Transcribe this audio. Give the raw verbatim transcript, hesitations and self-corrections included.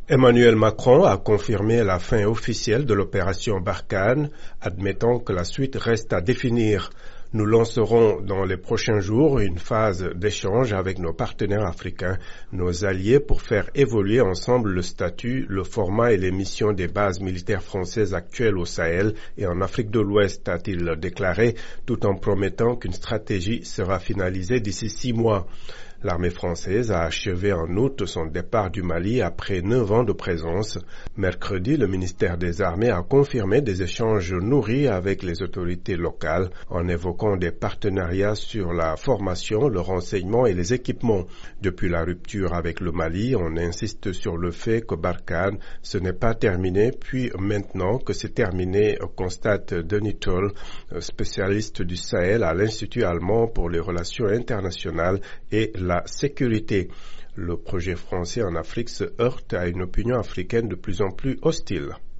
Emmanuel Macron a confirmé la fin officielle de l'opération Barkhane, admettant que la suite reste à définir. Nous lancerons dans les prochains jours une phase d'échange avec nos partenaires africains, nos alliés, pour faire évoluer ensemble le statut, le format et les missions des bases militaires françaises actuelles au Sahel et en Afrique de l'Ouest, a-t-il déclaré, tout en promettant qu'une stratégie sera finalisée d'ici six mois. L'armée française a achevé en août son départ du Mali après neuf ans de présence. Mercredi, le ministère des Armées a confirmé des échanges nourris avec les autorités locales en évoquant des partenariats sur la formation, le renseignement et les équipements. Depuis la rupture avec le Mali, on insiste sur le fait que Barkhane, ce n'est pas terminé, puis maintenant que c'est terminé, constate Denis Toll, spécialiste du Sahel à l'Institut allemand pour les relations internationales et la sécurité. Le projet français en Afrique se heurte à une opinion africaine de plus en plus hostile.